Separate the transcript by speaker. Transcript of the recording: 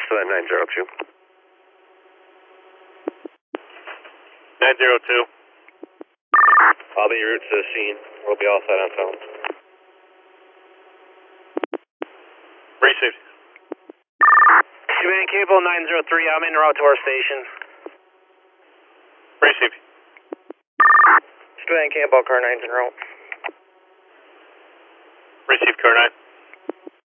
Speaker 1: that 902.
Speaker 2: 902.
Speaker 1: I'll be en route to the scene. We'll be all set on phone.
Speaker 2: Received.
Speaker 3: Command Cable 903, I'm en route to our station.
Speaker 2: Received.
Speaker 3: Command Cable, car 9's en route.
Speaker 2: Received, car 9.